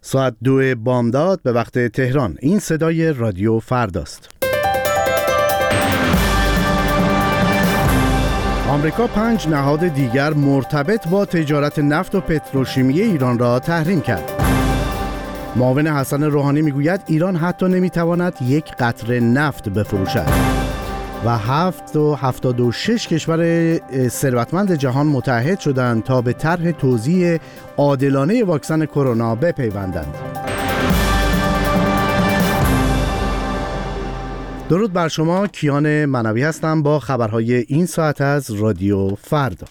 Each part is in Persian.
ساعت 2 بامداد به وقت تهران. این صدای رادیو فرداست. آمریکا 5 نهاد دیگر مرتبط با تجارت نفت و پتروشیمی ایران را تحریم کرد. معاون حسن روحانی میگوید ایران حتی نمیتواند یک قطره نفت بفروشد. و 76 کشور ثروتمند جهان متحد شدند تا به طرح توزیع عادلانه واکسن کرونا بپیوندند. درود بر شما، کیان منوی هستم با خبرهای این ساعت از رادیو فردا.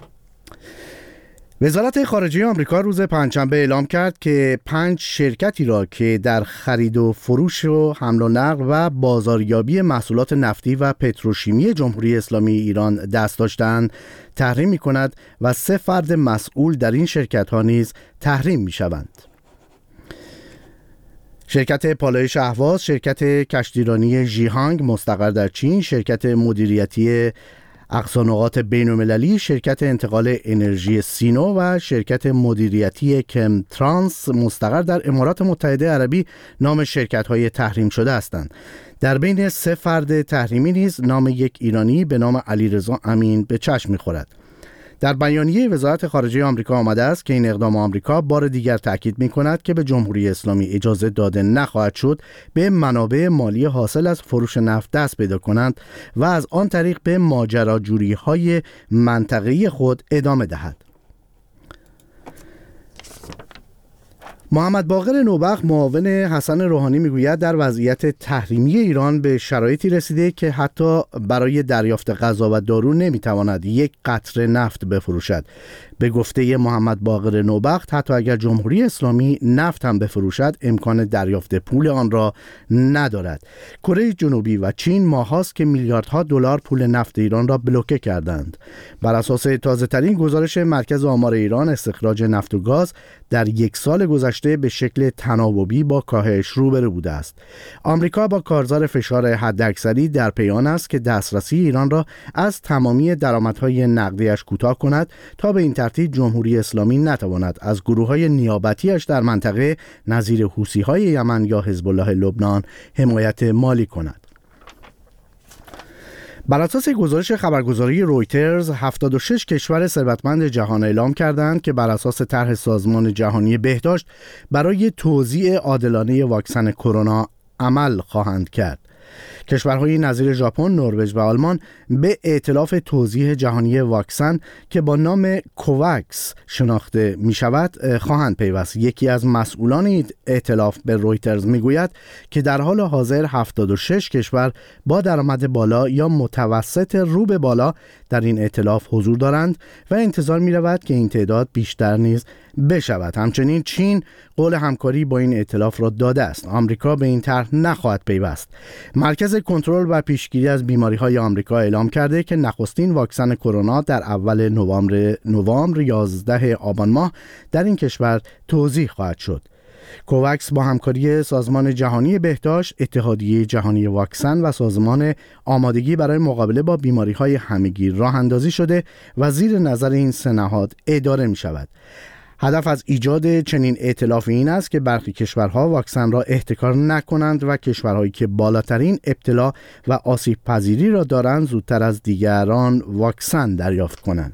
وزارت خارجه آمریکا روز پنجشنبه اعلام کرد که 5 شرکتی را که در خرید و فروش و حمل و نقل و بازاریابی محصولات نفتی و پتروشیمی جمهوری اسلامی ایران دست داشتند تحریم می‌کند و 3 فرد مسئول در این شرکت‌ها نیز تحریم می‌شوند. شرکت پالایش اهواز، شرکت کشتیرانی ژیهانگ مستقر در چین، شرکت مدیریتی اقصانقاط بین‌المللی، شرکت انتقال انرژی سینو و شرکت مدیریتی کم ترانس مستقر در امارات متحده عربی نام شرکت‌های تحریم شده هستند. در بین 3 فرد تحریمی نیز نام یک ایرانی به نام علیرضا امین به چشم می‌خورد. در بیانیه وزارت خارجه آمریکا آمده است که این اقدام آمریکا بار دیگر تاکید می‌کند که به جمهوری اسلامی اجازه داده نخواهد شد به منابع مالی حاصل از فروش نفت دست پیدا کنند و از آن طریق به ماجراجویی‌های منطقه‌ای خود ادامه دهد. محمد باقر نوبخت معاون حسن روحانی میگوید در وضعیت تحریمی ایران به شرایطی رسیده که حتی برای دریافت غذا و دارو نمیتواند یک قطره نفت بفروشد. به گفته محمد باقر نوبخت حتی اگر جمهوری اسلامی نفت هم بفروشد امکان دریافت پول آن را ندارد. کره جنوبی و چین ماهاست که میلیاردها دلار پول نفت ایران را بلوکه کردند. بر اساس تازه‌ترین گزارش مرکز آمار ایران، استخراج نفت و گاز در 1 سال گذشته به شکل تناوبی با کاهش روبرو بوده است. آمریکا با کارزار فشار حداکثری در پیان است که دسترسی ایران را از تمامی درآمدهای نقدیش کوتاه کند تا به این ترتیب جمهوری اسلامی نتواند از گروه‌های نیابتی‌اش در منطقه نظیر حوثی‌های یمن یا حزب الله لبنان حمایت مالی کند. بر اساس گزارش خبرگزاری رویترز 76 کشور ثروتمند جهان اعلام کردند که بر اساس طرح سازمان جهانی بهداشت برای توزیع عادلانه واکسن کرونا عمل خواهند کرد. کشورهای نظیر ژاپن، نروژ و آلمان به ائتلاف توزیع جهانی واکسن که با نام کوواکس شناخته می شود خواهند پیوست. یکی از مسئولان این ائتلاف به رویترز می گوید که در حال حاضر 76 کشور با درآمد بالا یا متوسط رو به بالا در این ائتلاف حضور دارند و انتظار می رود که این تعداد بیشتر نیز بشود. همچنین چین قول همکاری با این ائتلاف را داده است. آمریکا به این طرح نخواهد پیوست. مرکز کنترل و پیشگیری از بیماری‌های آمریکا اعلام کرده که نخستین واکسن کرونا در اول نوامبر 11 آبان ماه در این کشور توزیع خواهد شد. کوواکس با همکاری سازمان جهانی بهداشت، اتحادیه جهانی واکسن و سازمان آمادگی برای مقابله با بیماری‌های همگیر راه اندازی شده و زیر نظر این 3 نهاد اداره می‌شود. هدف از ایجاد چنین ائتلافی این است که برخی کشورها واکسن را احتکار نکنند و کشورهایی که بالاترین ابتلا و آسیب پذیری را دارند زودتر از دیگران واکسن دریافت کنند.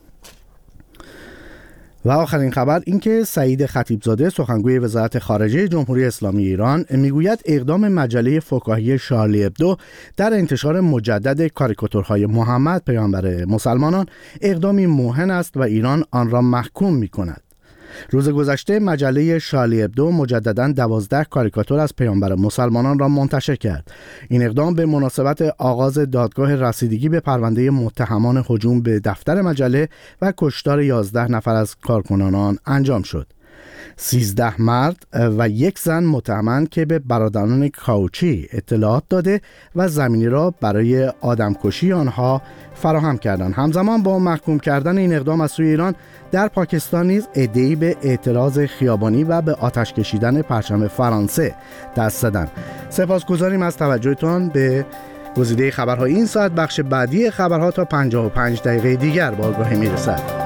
و آخرین خبر این که سعید خطیبزاده سخنگوی وزارت خارجه جمهوری اسلامی ایران میگوید اقدام مجله فکاهی شارلی ابدو در انتشار مجدد کاریکاتورهای محمد پیامبر مسلمانان اقدامی موهن است و ایران آن را محکوم می‌کند. روز گذشته مجله شارلی ابدو مجدداً 12 کاریکاتور از پیامبر مسلمانان را منتشر کرد. این اقدام به مناسبت آغاز دادگاه رسیدگی به پرونده متهمان هجوم به دفتر مجله و کشتار 11 نفر از کارکنان انجام شد. 13 مرد و 1 زن متهمند که به برادران کاوچی اطلاعات داده و زمینی را برای آدمکشی آنها فراهم کردند. همزمان با محکوم کردن این اقدام از سوی ایران در پاکستان نیز عده‌ای به اعتراض خیابانی و به آتش کشیدن پرچم فرانسه دست زدند. سپاسگزاریم از توجهتان به گزیده خبرهای این ساعت. بخش بعدی خبرها تا 55 دقیقه دیگر با آگاهی میرسد.